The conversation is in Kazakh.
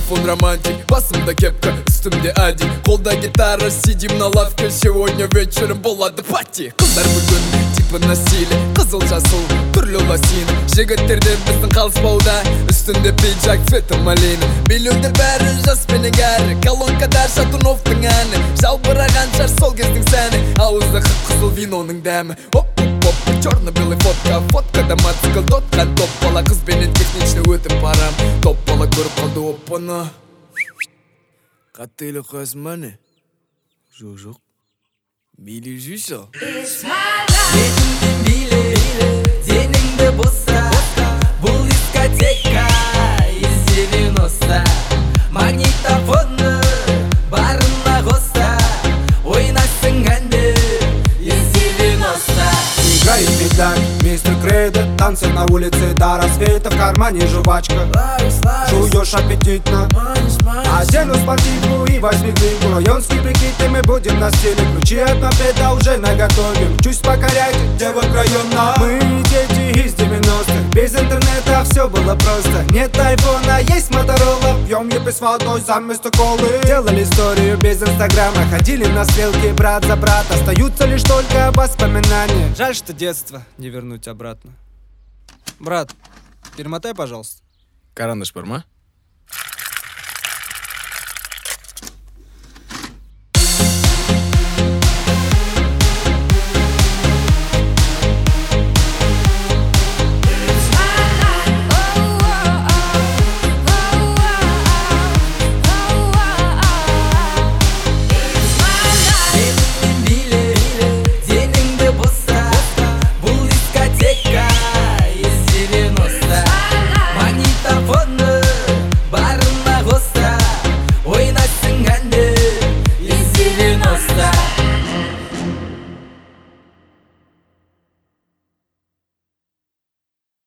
Телефон романтик, басымда кепка, үстімде ади, қолда гитара, сидим на лавке. Сегодня вечером болады пати. Қыздар бүгін типа на стиле, қызыл жасыл, түрлі лосин. Жігіттерде біздің қалыспауда, үстінде пиджак, цветі малина. Билеуде бәрі жас пенен кәрі, колонкада Шатуновтың әні. Жалбыраған жар сол кездің сәні, ауызда қып-қызыл виноның дәмі. Оп-оп-оп, черно-белый фотка, фоткада мотоцикл тотқан. Топ бала қызбенен техничный өтіп барам. Топ бала көріп қалды оппаны. Қаттейлі қасым әне? Жоқ. Бейлі жүйсі? Бетіңді биле, деніңді боса. Бұл дискотека из 90. Магнитофоны барына қоса. Ойнайсың әнді из 90. Играет медаль, мистер Кредо. Танцы на улице до рассвета. В кармане жвачка, жуешь аппетитно. Одену спортивку и возьми книгу. Районский прикид, и мы будем на стиле. Ключи от мопеда уже наготове. Чуть покоряйте девок района. Мы дети из 90-х. Без интернета все было просто. Нет айфона, есть Моторола. Пьем епи с водой заместо колы. Делали историю без инстаграма. Ходили на стрелки брат за брат. Остаются лишь только воспоминания. Жаль, что детство не вернуть обратно. Брат, перемотай, пожалуйста. Карандаш бар ма?